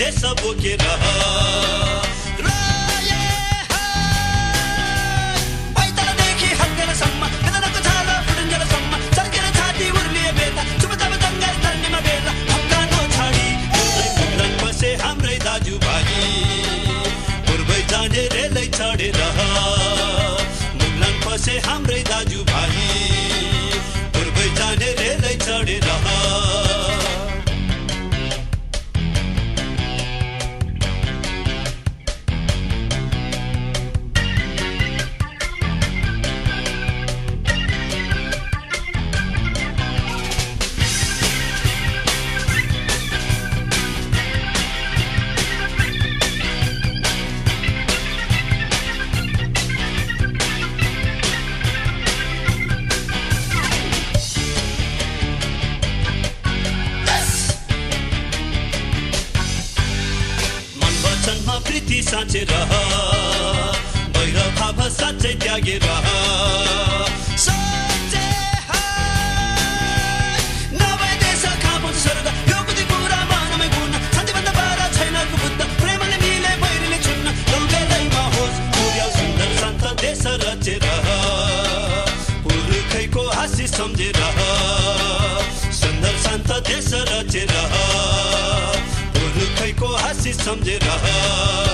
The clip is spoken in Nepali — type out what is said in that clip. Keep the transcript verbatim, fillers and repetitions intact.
देश बोकेर से हाम्रै दाजुभाइ पूर्वै जाने रेलै चढेर प्रीति साँचेर भैरव भाव साँच्चै त्यागेर साँच्चै नभए देश कहाँ पाउँछ स्वर्ग यो बुद्धि कुरा मनमै गुण शान्तिभन्दा बारा छैन बुद्ध प्रेमले मिले वैरीले छुन्न लौकेदैमा होस् पुर्याउ सुन्दर शान्त देश रचेर पुर्खैको आशिष सम्झेर सुन्दर शान्त देश रचेर पुर्खैको आशिष सम्झेर